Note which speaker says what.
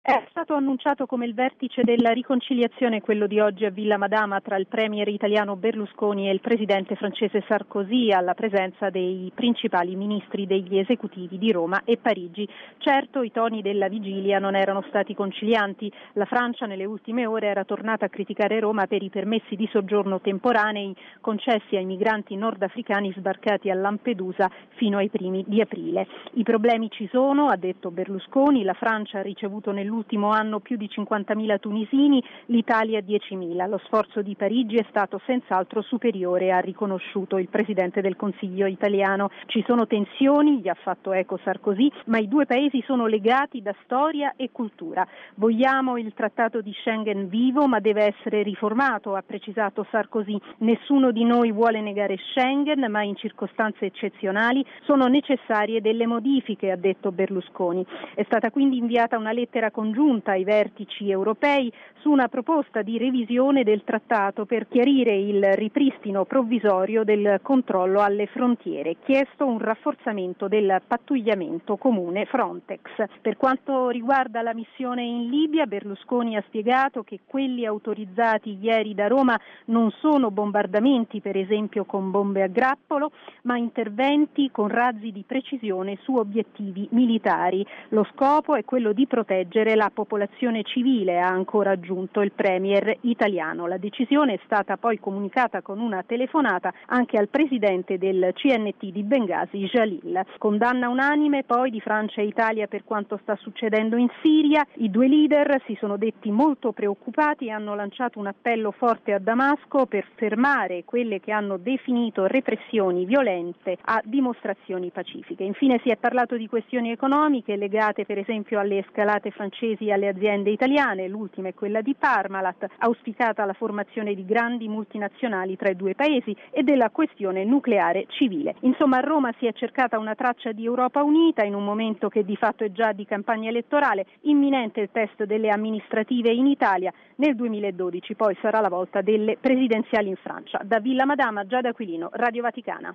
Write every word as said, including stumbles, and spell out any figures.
Speaker 1: È stato annunciato come il vertice della riconciliazione quello di oggi a Villa Madama tra il premier italiano Berlusconi e il presidente francese Sarkozy, alla presenza dei principali ministri degli esecutivi di Roma e Parigi. Certo, i toni della vigilia non erano stati concilianti. La Francia nelle ultime ore era tornata a criticare Roma per i permessi di soggiorno temporanei concessi ai migranti nordafricani sbarcati a Lampedusa fino ai primi di aprile. I problemi ci sono, ha detto Berlusconi, la Francia ha ricevuto nell'ultimo L'ultimo anno più di cinquantamila tunisini, l'Italia diecimila. Lo sforzo di Parigi è stato senz'altro superiore, ha riconosciuto il Presidente del Consiglio italiano. Ci sono tensioni, gli ha fatto eco Sarkozy, ma i due paesi sono legati da storia e cultura. Vogliamo il Trattato di Schengen vivo, ma deve essere riformato, ha precisato Sarkozy. Nessuno di noi vuole negare Schengen, ma in circostanze eccezionali sono necessarie delle modifiche, ha detto Berlusconi. È stata quindi inviata una lettera congiunta ai vertici europei su una proposta di revisione del trattato per chiarire il ripristino provvisorio del controllo alle frontiere, chiesto un rafforzamento del pattugliamento comune Frontex. Per quanto riguarda la missione in Libia, Berlusconi ha spiegato che quelli autorizzati ieri da Roma non sono bombardamenti, per esempio con bombe a grappolo, ma interventi con razzi di precisione su obiettivi militari. Lo scopo è quello di proteggere la popolazione civile, ha ancora aggiunto il premier italiano. La decisione è stata poi comunicata con una telefonata anche al presidente del C N T di Bengasi, Jalil. Condanna unanime poi di Francia e Italia per quanto sta succedendo in Siria. I due leader si sono detti molto preoccupati e hanno lanciato un appello forte a Damasco per fermare quelle che hanno definito repressioni violente a dimostrazioni pacifiche. Infine si è parlato di questioni economiche legate per esempio alle scalate francesi e alle aziende italiane. L'ultima è quella di Parmalat, auspicata la formazione di grandi multinazionali tra i due paesi, e della questione nucleare civile. Insomma, a Roma si è cercata una traccia di Europa unita in un momento che di fatto è già di campagna elettorale, imminente il test delle amministrative in Italia, nel duemiladodici poi sarà la volta delle presidenziali in Francia. Da Villa Madama, Giada Aquilino, Radio Vaticana.